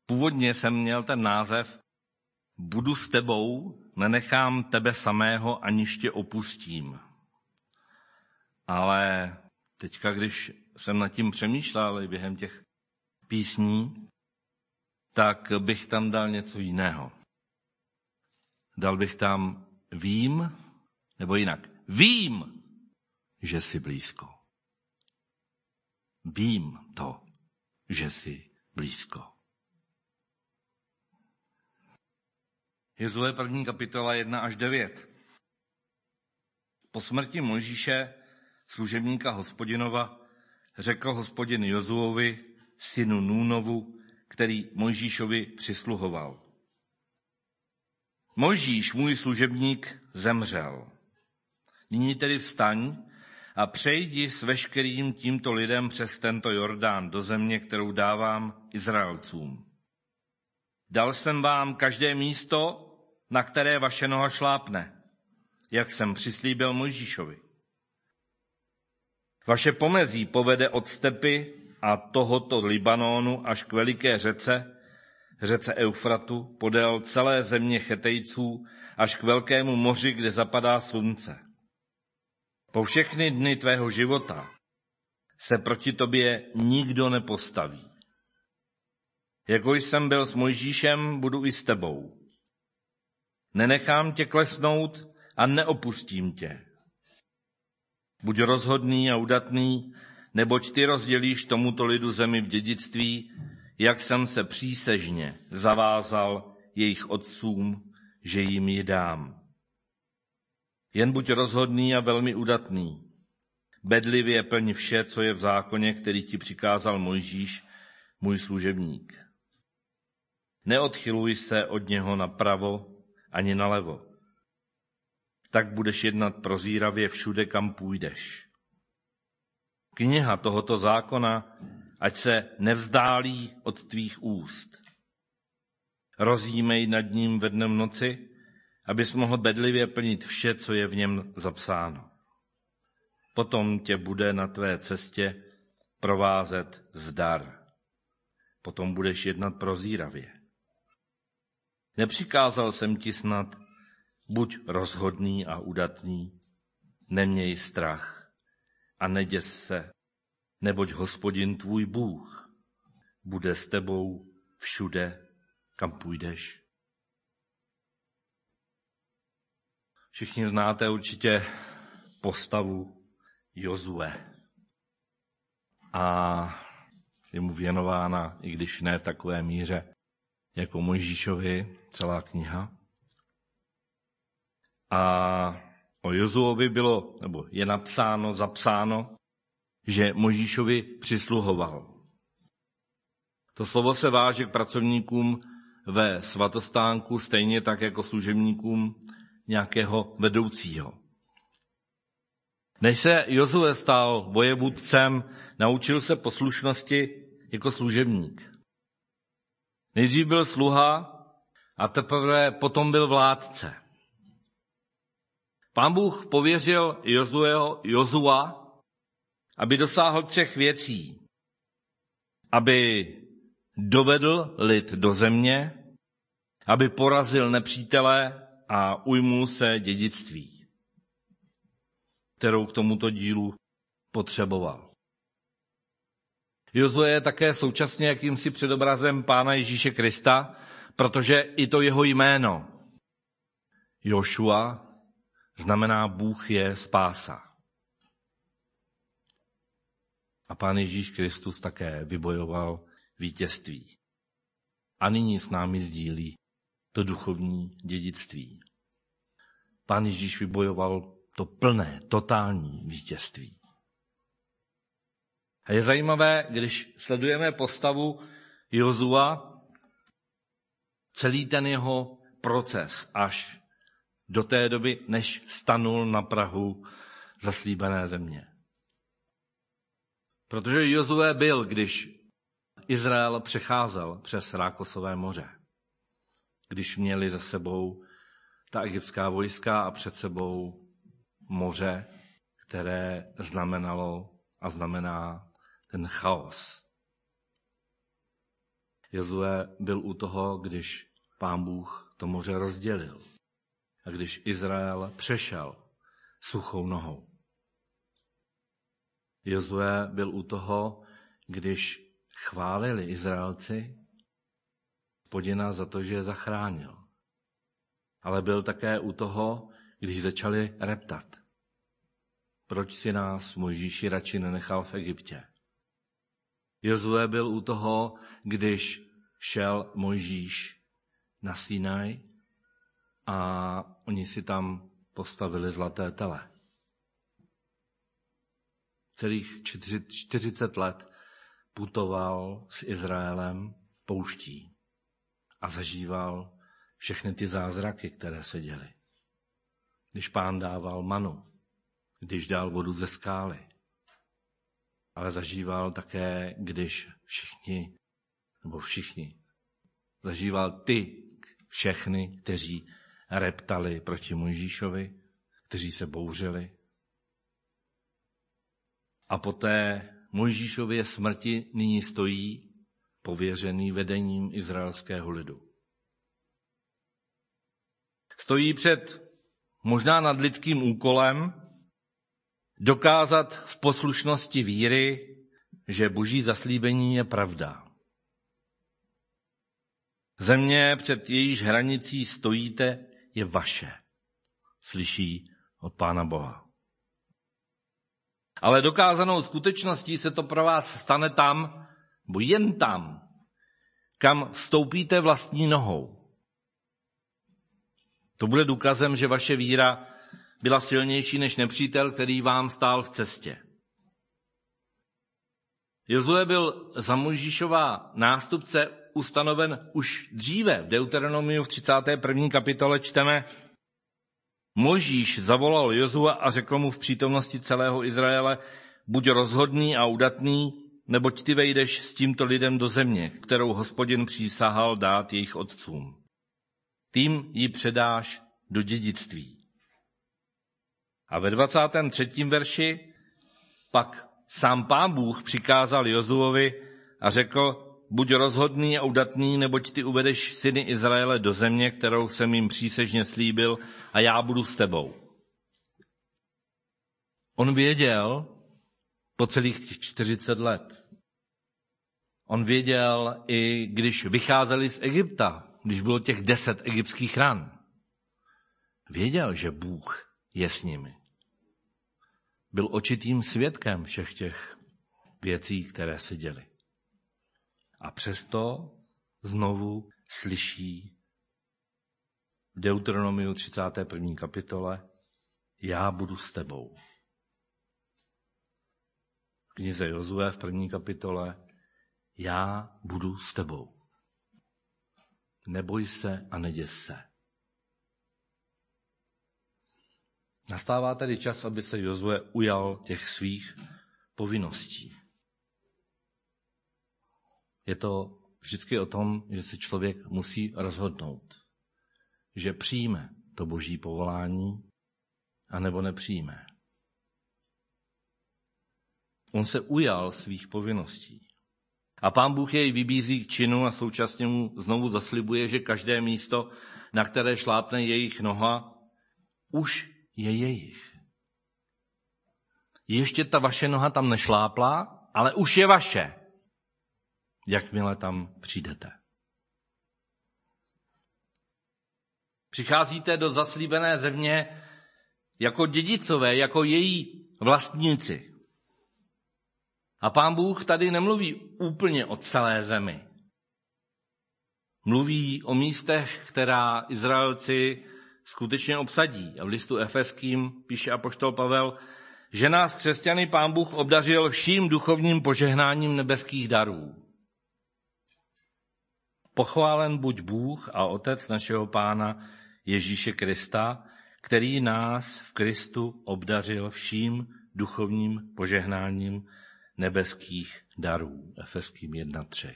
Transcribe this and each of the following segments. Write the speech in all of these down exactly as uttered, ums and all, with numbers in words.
Původně jsem měl ten název Budu s tebou, nenechám tebe samého, aniž tě opustím. Ale teďka, když jsem nad tím přemýšlel během těch písní, tak bych tam dal něco jiného. Dal bych tam vím, nebo jinak. Vím, že jsi blízko. Vím to, že jsi blízko. Jozue první kapitola jedna až devět. Po smrti Mojžíše, služebníka Hospodinova, řekl Hospodin Jozuovi, synu Núnovu, který Mojžíšovi přisluhoval. Mojžíš, můj služebník, zemřel. Nyní tedy vstaň a přejdi s veškerým tímto lidem přes tento Jordán do země, kterou dávám Izraelcům. Dal jsem vám každé místo, na které vaše noha šlápne, jak jsem přislíbil Mojžíšovi. Vaše pomezí povede od stepy a tohoto Libanonu až k veliké řece, řece Eufratu, podél celé země Chetejců, až k velkému moři, kde zapadá slunce. Po všechny dny tvého života se proti tobě nikdo nepostaví. Jako jsem byl s Mojžíšem, budu i s tebou. Nenechám tě klesnout a neopustím tě. Buď rozhodný a udatný, neboť ty rozdělíš tomuto lidu zemi v dědictví, jak jsem se přísežně zavázal jejich otcům, že jim ji dám. Jen buď rozhodný a velmi udatný. Bedlivě plň vše, co je v zákoně, který ti přikázal Mojžíš, můj služebník. Neodchyluj se od něho napravo ani nalevo. Tak budeš jednat prozíravě všude, kam půjdeš. Kniha tohoto zákona, ať se nevzdálí od tvých úst. Rozjímej nad ním ve dnem noci, abys mohl bedlivě plnit vše, co je v něm zapsáno. Potom tě bude na tvé cestě provázet zdar. Potom budeš jednat prozíravě. Nepřikázal jsem ti snad, buď rozhodný a udatný, neměj strach a neděs se, neboť Hospodin tvůj Bůh bude s tebou všude, kam půjdeš. Všichni znáte určitě postavu Jozue. A je mu věnována, i když ne v takové míře, jako Mojžíšovi, celá kniha. A o Jozuovi bylo, nebo je napsáno, zapsáno, že Mojžíšovi přisluhoval. To slovo se váže k pracovníkům ve svatostánku stejně tak jako služebníkům nějakého vedoucího. Než se Jozue stal vojevůdcem, naučil se poslušnosti jako služebník. Nejdřív byl sluha a teprve potom byl vládce. Pán Bůh pověřil Jozueho, Jozua, aby dosáhl třech věcí. Aby dovedl lid do země, aby porazil nepřítele a ujmul se dědictví, kterou k tomuto dílu potřeboval. Jozue je také současně jakýmsi předobrazem Pána Ježíše Krista, protože i to jeho jméno Jošua znamená Bůh je spása. A Pán Ježíš Kristus také vybojoval vítězství. A nyní s námi sdílí to duchovní dědictví. Pán Ježíš vybojoval to plné, totální vítězství. A je zajímavé, když sledujeme postavu Jozua, celý ten jeho proces až do té doby, než stanul na prahu zaslíbené země. Protože Jozue byl, když Izrael přecházel přes Rákosové moře. Když měli za sebou ta egyptská vojska a před sebou moře, které znamenalo a znamená ten chaos. Jozue byl u toho, když Pán Bůh to moře rozdělil a když Izrael přešel suchou nohou. Jozue byl u toho, když chválili Izraelci Hospodina za to, že je zachránil. Ale byl také u toho, když začali reptat. Proč si nás Mojžíši radši nenechal v Egyptě? Jozue byl u toho, když šel Mojžíš na Sinaj a oni si tam postavili zlaté tele. Celých čtyřicet let putoval s Izraelem pouští a zažíval všechny ty zázraky, které se děly. Když Pán dával manu, když dal vodu ze skály, ale zažíval také, když všichni, nebo všichni, zažíval ty všechny, kteří reptali proti Mojžíšovi, kteří se bouřili. A po té Mojžíšově smrti nyní stojí pověřený vedením izraelského lidu. Stojí před možná nadlidským úkolem dokázat v poslušnosti víry, že boží zaslíbení je pravda. Země, před jejíž hranicí stojíte, je vaše, slyší od Pána Boha. Ale dokázanou skutečností se to pro vás stane tam, nebo jen tam, kam vstoupíte vlastní nohou. To bude důkazem, že vaše víra byla silnější než nepřítel, který vám stál v cestě. Jozue byl za Mojžíšova nástupce ustanoven už dříve. V Deuteronomiu v třicáté první kapitole čteme: Mojžíš zavolal Jozua a řekl mu v přítomnosti celého Izraele: buď rozhodný a udatný, neboť ty vejdeš s tímto lidem do země, kterou Hospodin přísahal dát jejich otcům. Tím ji předáš do dědictví. A ve dvacátém třetím verši pak sám Pán Bůh přikázal Jozuovi a řekl: buď rozhodný a udatný, neboť ty uvedeš syny Izraele do země, kterou jsem jim přísežně slíbil, a já budu s tebou. On věděl po celých čtyřicet let. On věděl i když vycházeli z Egypta, když bylo těch deset egyptských ran. Věděl, že Bůh je s nimi. Byl očitým svědkem všech těch věcí, které se děly. A přesto znovu slyší v Deuteronomiu třicáté první kapitole: já budu s tebou. V knize Jozue v první kapitole: já budu s tebou. Neboj se a neděs se. Nastává tedy čas, aby se Jozue ujal těch svých povinností. Je to vždycky o tom, že se člověk musí rozhodnout, že přijme to boží povolání, anebo nepřijme. On se ujal svých povinností. A Pán Bůh jej vybízí k činu a současně mu znovu zaslibuje, že každé místo, na které šlápne jejich noha, už je jejich. Ještě ta vaše noha tam nešlápla, ale už je vaše, jakmile tam přijdete. Přicházíte do zaslíbené země jako dědicové, jako její vlastníci. A Pán Bůh tady nemluví úplně o celé zemi. Mluví o místech, která Izraelci skutečně obsadí. A v listu Efeským píše apoštol Pavel, že nás křesťany Pán Bůh obdařil vším duchovním požehnáním nebeských darů. Pochválen buď Bůh a Otec našeho Pána Ježíše Krista, který nás v Kristu obdařil vším duchovním požehnáním nebeských darů. Efeským jedna tři.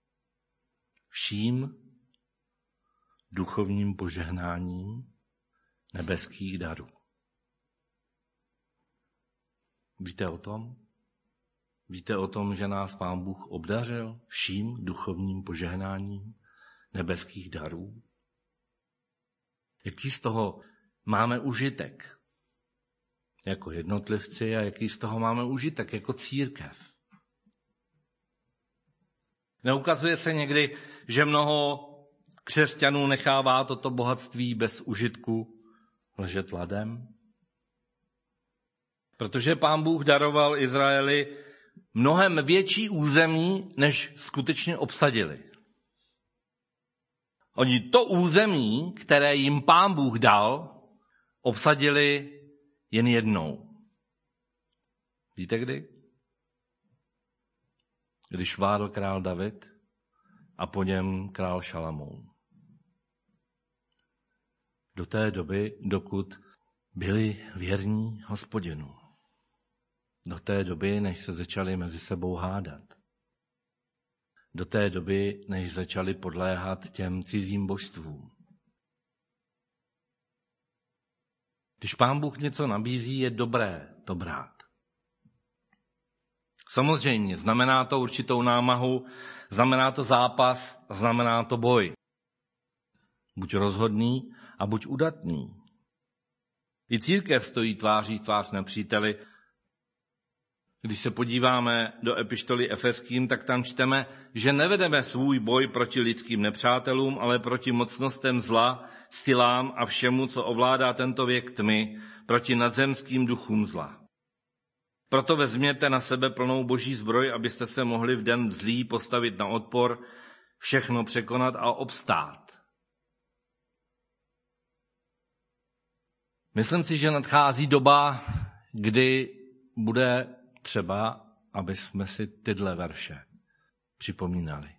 Vším duchovním požehnáním nebeských darů. Víte o tom? Víte o tom, že nás Pán Bůh obdařil vším duchovním požehnáním nebeských darů? Jaký z toho máme užitek jako jednotlivci a jaký z toho máme užitek jako církev? Neukazuje se někdy, že mnoho křesťanů nechává toto bohatství bez užitku ležet ladem? Protože Pán Bůh daroval Izraeli mnohem větší území, než skutečně obsadili. Oni to území, které jim Pán Bůh dal, obsadili jen jednou. Víte kdy? Když vládl král David a po něm král Šalamoun. Do té doby, dokud byli věrní Hospodinu. Do té doby, než se začali mezi sebou hádat. Do té doby, než začali podléhat těm cizím božstvům. Když Pán Bůh něco nabízí, je dobré to brát. Samozřejmě, znamená to určitou námahu, znamená to zápas, znamená to boj. Buď rozhodný a buď udatný. I církev stojí tváří tvář nepříteli. Když se podíváme do epištoly Efeským, tak tam čteme, že nevedeme svůj boj proti lidským nepřátelům, ale proti mocnostem zla, silám a všemu, co ovládá tento věk tmy, proti nadzemským duchům zla. Proto vezměte na sebe plnou boží zbroj, abyste se mohli v den zlý postavit na odpor, všechno překonat a obstát. Myslím si, že nadchází doba, kdy bude třeba, aby jsme si tyhle verše připomínali.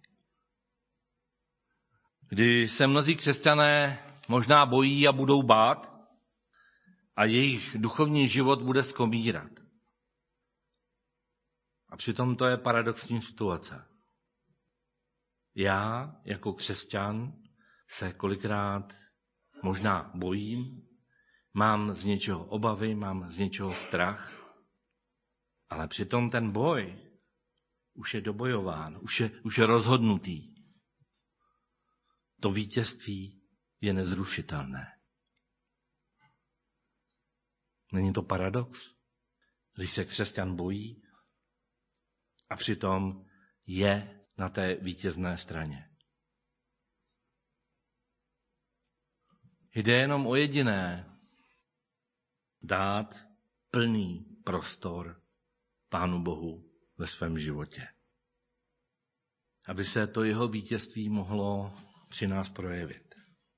Kdy se mnozí křesťané možná bojí a budou bát a jejich duchovní život bude skomírat. A přitom to je paradoxní situace. Já jako křesťan se kolikrát možná bojím, mám z něčeho obavy, mám z něčeho strach, ale přitom ten boj už je dobojován, už je, už je rozhodnutý. To vítězství je nezrušitelné. Není to paradox, když se křesťan bojí a přitom je na té vítězné straně. Jde jenom o jediné, dát plný prostor Pánu Bohu ve svém životě. Aby se to jeho vítězství mohlo při nás projevit.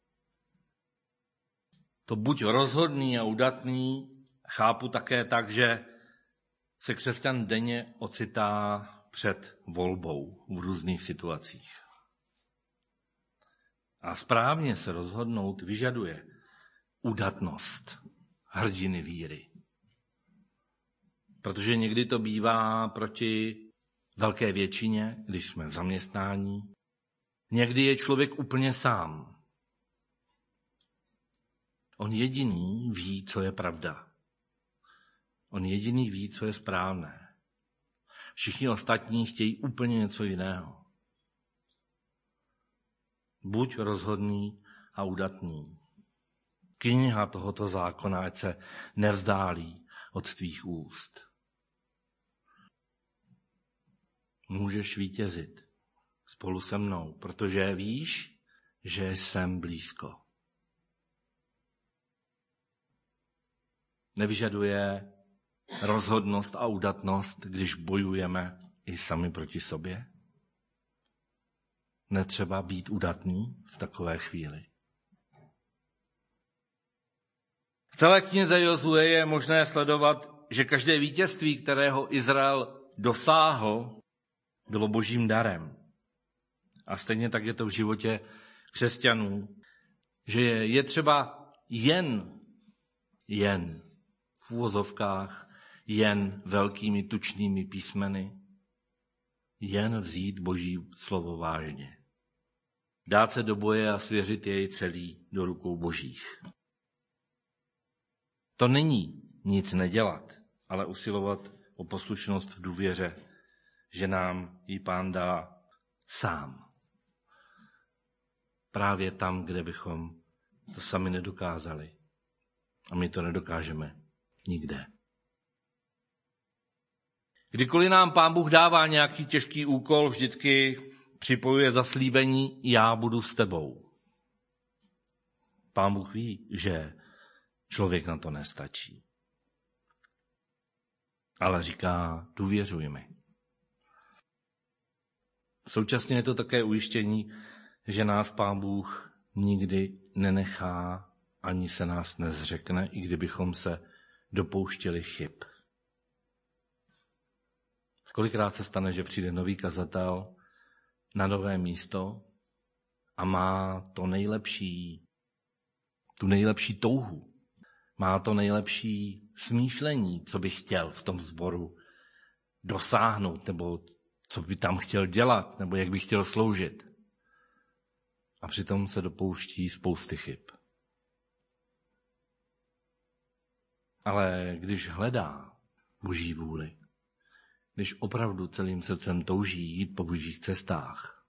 To buď rozhodný a udatný chápu také tak, že se křesťan denně ocitá před volbou v různých situacích. A správně se rozhodnout vyžaduje udatnost hrdiny víry. Protože někdy to bývá proti velké většině, když jsme v zaměstnání. Někdy je člověk úplně sám. On jediný ví, co je pravda. On jediný ví, co je správné. Všichni ostatní chtějí úplně něco jiného. Buď rozhodný a udatný. Kniha tohoto zákona, ať se nevzdálí od tvých úst. Můžeš vítězit spolu se mnou, protože víš, že jsem blízko. Nevyžaduje rozhodnost a udatnost, když bojujeme i sami proti sobě? Netřeba být udatný v takové chvíli. V celé knize Jozue je možné sledovat, že každé vítězství, kterého Izrael dosáhl, bylo božím darem. A stejně tak je to v životě křesťanů, že je třeba jen, jen v uvozovkách, jen velkými tučnými písmeny, jen vzít boží slovo vážně. Dát se do boje a svěřit jej celý do rukou božích. To není nic nedělat, ale usilovat o poslušnost v důvěře že nám ji Pán dá sám. Právě tam, kde bychom to sami nedokázali. A my to nedokážeme nikde. Kdykoliv nám Pán Bůh dává nějaký těžký úkol, vždycky připojuje zaslíbení, já budu s tebou. Pán Bůh ví, že člověk na to nestačí. Ale říká, důvěřuj mi. Současně je to také ujištění, že nás Pán Bůh nikdy nenechá, ani se nás nezřekne, i kdybychom se dopouštěli chyb. Kolikrát se stane, že přijde nový kazatel na nové místo a má to nejlepší, tu nejlepší touhu, má to nejlepší smýšlení, co by chtěl v tom sboru dosáhnout, nebo co by tam chtěl dělat, nebo jak by chtěl sloužit. A přitom se dopouští spousty chyb. Ale když hledá Boží vůli, když opravdu celým srdcem touží jít po Božích cestách,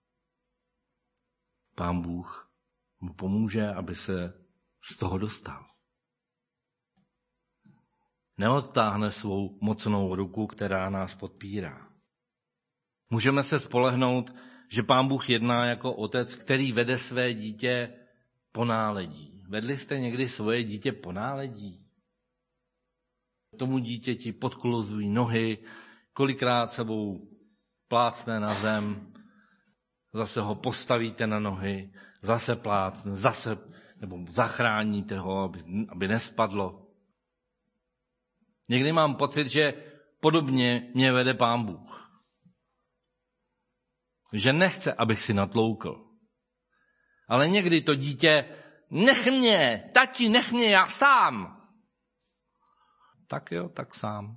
Pán Bůh mu pomůže, aby se z toho dostal. Neodtáhne svou mocnou ruku, která nás podpírá. Můžeme se spolehnout, že Pán Bůh jedná jako otec, který vede své dítě po náledí. Vedli jste někdy svoje dítě po náledí? Tomu dítěti podkluzují nohy, kolikrát sebou plácne na zem, zase ho postavíte na nohy, zase plácne, zase, nebo zachráníte ho, aby, aby nespadlo. Někdy mám pocit, že podobně mě vede Pán Bůh. Že nechce, abych si natloukl. Ale někdy to dítě, nech mě, tati, nech mě, já sám. Tak jo, tak sám.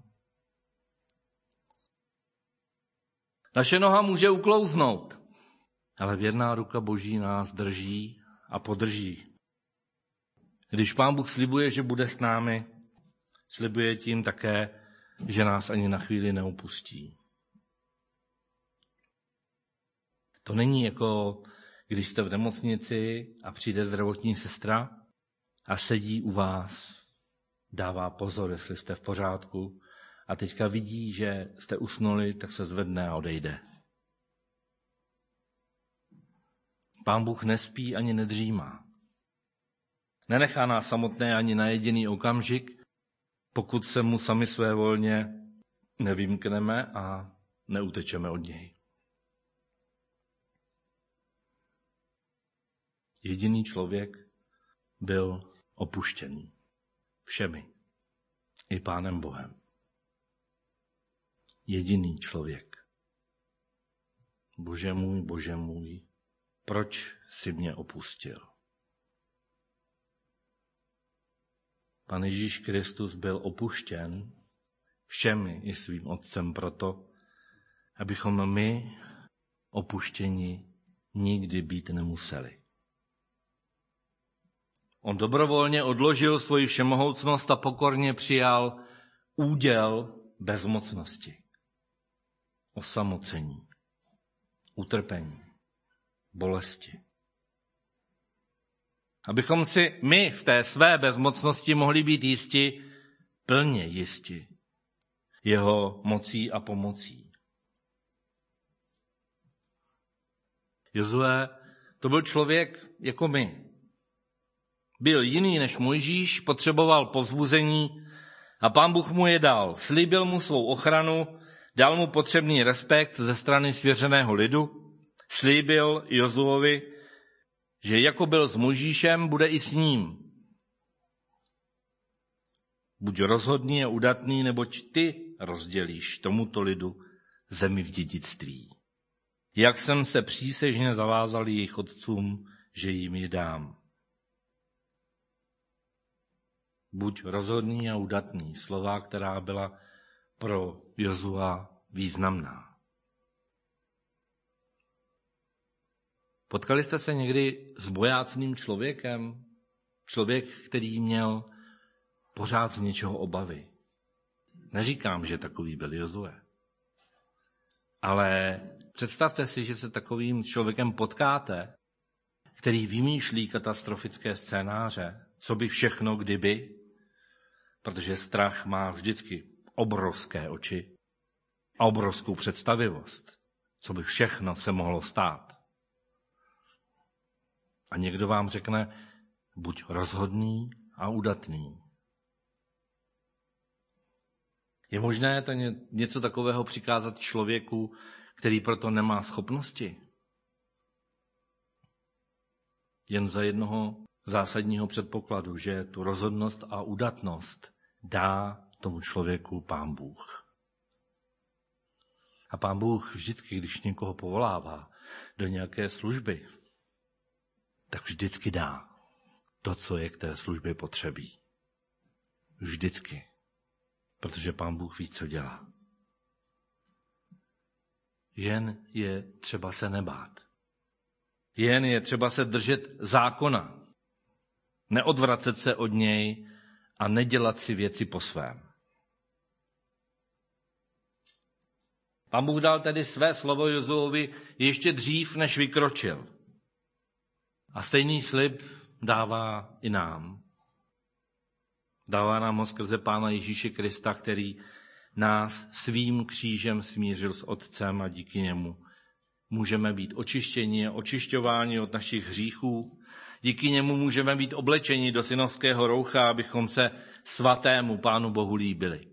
Naše noha může uklouznout, ale věrná ruka Boží nás drží a podrží. Když Pán Bůh slibuje, že bude s námi, slibuje tím také, že nás ani na chvíli neopustí. To není jako, když jste v nemocnici a přijde zdravotní sestra a sedí u vás, dává pozor, jestli jste v pořádku, a teďka vidí, že jste usnuli, tak se zvedne a odejde. Pán Bůh nespí ani nedřímá. Nenechá nás samotné ani na jediný okamžik, pokud se mu sami svévolně nevymkneme a neutečeme od něj. Jediný člověk byl opuštěný všemi, i Pánem Bohem. Jediný člověk. Bože můj, Bože můj, proč jsi mě opustil? Pan Ježíš Kristus byl opuštěn všemi i svým Otcem proto, abychom my opuštěni nikdy být nemuseli. On dobrovolně odložil svoji všemohoucnost a pokorně přijal úděl bezmocnosti, osamocení, utrpení, bolesti. Abychom si my v té své bezmocnosti mohli být jisti, plně jisti jeho mocí a pomocí. Jozue to byl člověk jako my. Byl jiný než Mojžíš, potřeboval povzbuzení a Pán Bůh mu je dal. Slíbil mu svou ochranu, dal mu potřebný respekt ze strany svěřeného lidu, slíbil Jozuovi, že jako byl s Mojžíšem, bude i s ním. Buď rozhodný a udatný, neboť ty rozdělíš tomuto lidu zemi v dědictví. Jak jsem se přísežně zavázal jejich otcům, že jim ji dám. Buď rozhodný a udatný, slova, která byla pro Jozua významná. Potkali jste se někdy s bojácným člověkem? Člověk, který měl pořád z něčeho obavy. Neříkám, že takový byl Jozue. Ale představte si, že se takovým člověkem potkáte, který vymýšlí katastrofické scénáře, co by všechno kdyby, protože strach má vždycky obrovské oči a obrovskou představivost, co by všechno se mohlo stát. A někdo vám řekne, buď rozhodný a udatný. Je možné to něco takového přikázat člověku, který proto nemá schopnosti? Jen za jednoho zásadního předpokladu, že tu rozhodnost a udatnost dá tomu člověku Pán Bůh. A Pán Bůh vždycky, když někoho povolává do nějaké služby, tak vždycky dá to, co je k té službě potřebí. Vždycky. Protože Pán Bůh ví, co dělá. Jen je třeba se nebát. Jen je třeba se držet zákona. Neodvracet se od něj a nedělat si věci po svém. Pán Bůh dal tedy své slovo Jozuovi ještě dřív, než vykročil. A stejný slib dává i nám. Dává nám ho skrze Pána Ježíše Krista, který nás svým křížem smířil s Otcem a díky němu můžeme být očištěni a očišťováni od našich hříchů. Díky němu můžeme být oblečeni do synovského roucha, abychom se svatému Pánu Bohu líbili.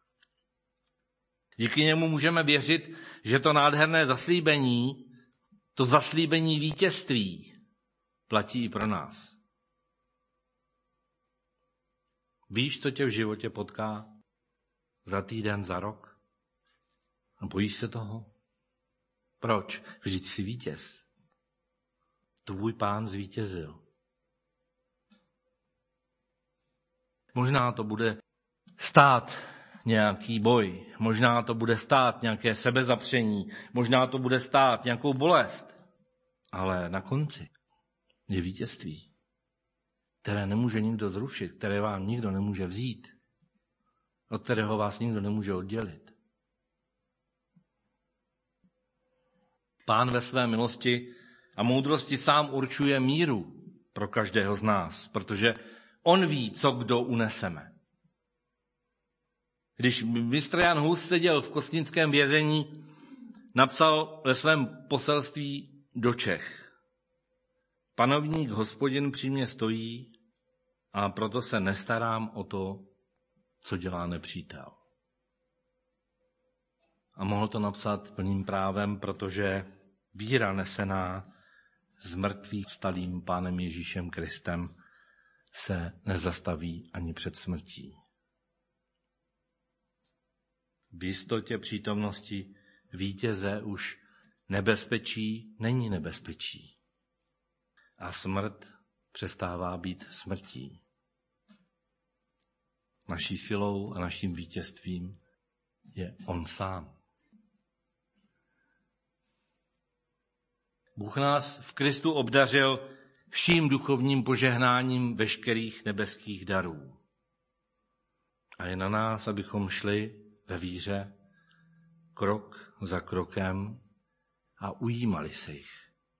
Díky němu můžeme věřit, že to nádherné zaslíbení, to zaslíbení vítězství platí i pro nás. Víš, co tě v životě potká za týden, za rok? A bojíš se toho? Proč? Vždyť jsi vítěz. Tvůj Pán zvítězil. Možná to bude stát nějaký boj, možná to bude stát nějaké sebezapření, možná to bude stát nějakou bolest, ale na konci je vítězství, které nemůže nikdo zrušit, které vám nikdo nemůže vzít, od kterého vás nikdo nemůže oddělit. Pán ve své milosti a moudrosti sám určuje míru pro každého z nás, protože on ví, co kdo uneseme. Když mistr Jan Hus seděl v kostnickém vězení, napsal ve svém poselství do Čech: Panovník Hospodin při mně stojí a proto se nestarám o to, co dělá nepřítel. A mohl to napsat plným právem, protože víra nesená s mrtvých vstalým Pánem Ježíšem Kristem se nezastaví ani před smrtí. V jistotě přítomnosti vítěze už nebezpečí není nebezpečí. A smrt přestává být smrtí. Naší silou a naším vítězstvím je on sám. Bůh nás v Kristu obdařil vším duchovním požehnáním veškerých nebeských darů. A je na nás, abychom šli ve víře krok za krokem a ujímali se jich.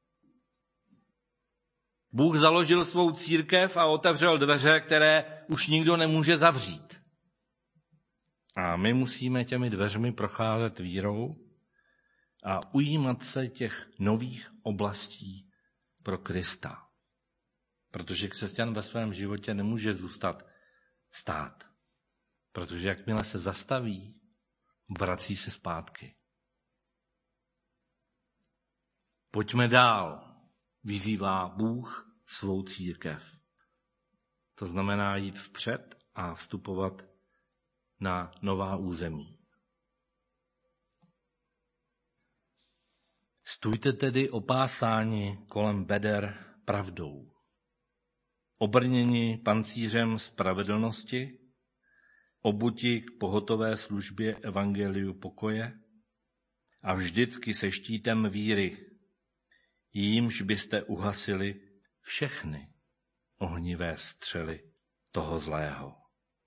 Bůh založil svou církev a otevřel dveře, které už nikdo nemůže zavřít. A my musíme těmi dveřmi procházet vírou a ujímat se těch nových oblastí pro Krista. Protože křesťan ve svém životě nemůže zůstat stát. Protože jakmile se zastaví, vrací se zpátky. Pojďme dál, vyzývá Bůh svou církev. To znamená jít vpřed a vstupovat na nová území. Stůjte tedy opásáni kolem beder pravdou, obrněni pancířem spravedlnosti, obuti k pohotové službě evangeliu pokoje a vždycky se štítem víry, jímž byste uhasili všechny ohnivé střely toho zlého.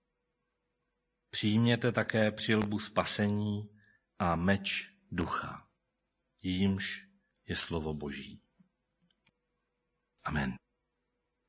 Přijměte také přilbu spasení a meč ducha, jímž je slovo Boží. Amen.